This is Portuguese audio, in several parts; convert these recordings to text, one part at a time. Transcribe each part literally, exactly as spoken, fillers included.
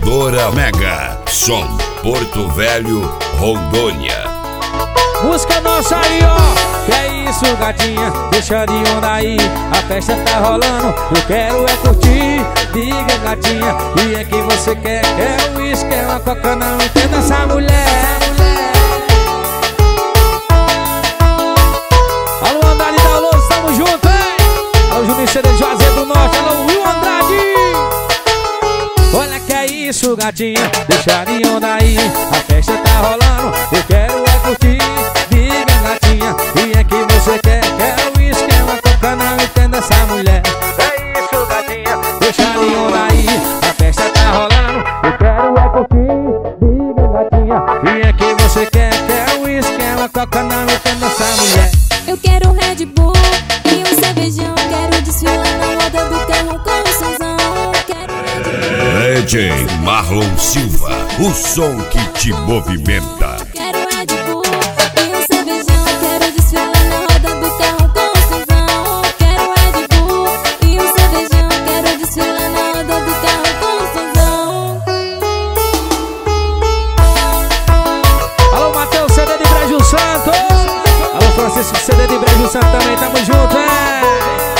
Gravadora Mega, som Porto Velho, Rondônia. Música nossa aí, ó. Que é isso, gatinha, deixa de onda aí. A festa tá rolando, eu quero é curtir. Diga, gatinha, e é que você quer? Quer o uísque, quer uma coca, não entenda essa mulher. Alô, Andrade da Lousa, tamo junto, hein? Alô, Juninho C D de Juazeiro do Norte. Alô, Will Andrade. Olha que é isso, gatinha, deixa de onda aí. A festa tá rolando, eu quero é curtir. Diga, gatinha, e é que você quer? Quer o uísque, quer uma coca, não entenda essa mulher. É isso, gatinha, deixa de onda aí. A festa tá rolando, eu quero é curtir. Diga, gatinha, e é que você quer? Quer o uísque, quer uma coca, não entenda essa mulher. Eu quero um Red Bull e um cervejão. Quero desfilar na roda do carro com o somzão. D J Marlon Silva, o som que te movimenta. Quero Red Bull e um cervejão. Quero desfilar na roda do carro com o somzão. Quero Red Bull e um cervejão. Quero desfilar na roda do carro com o somzão. Alô, Matheus, C D de Brejo Santo. Alô, Francisco, C D de Brejo Santo também, tamo junto, é.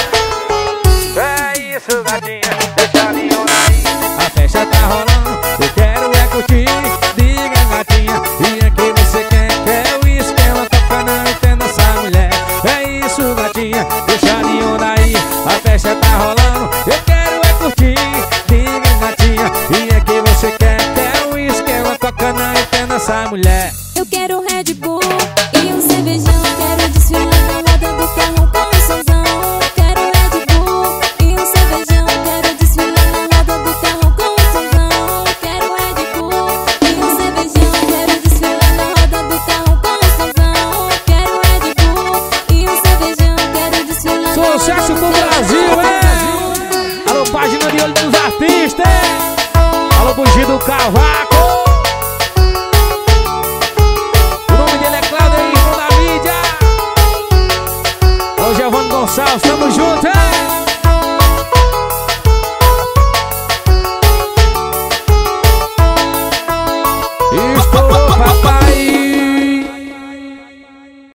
É isso, gatinha, deixa de onda aí. A festa tá rolando, eu quero é curtir. Diga, gatinha, e é que você quer? Quer o uísque, quer uma coca, não entenda essa mulher. É isso, gatinha, deixa de onda aí. A festa tá rolando, eu quero é curtir. Diga, gatinha, e é que você quer? Quer o uísque, quer uma coca, não entenda essa mulher. Eu quero Red Bull e um cervejão. Quero desfilar na roda do carro com o somzão. Quero Red Bull e um cervejão. Quero desfilar na roda do carro com o somzão. Quero Red Bull e um cervejão. Quero desfilar na roda do carro com o somzão. Quero Red Bull e um cervejão. Quero desfilar na roda do Sucesso pro carro Brasil, com o é! Alô, página de olho dos artistas, é! Alô, Bugido do Cavaco. Gonçalves, tamo junto, hein? Estourou, papai.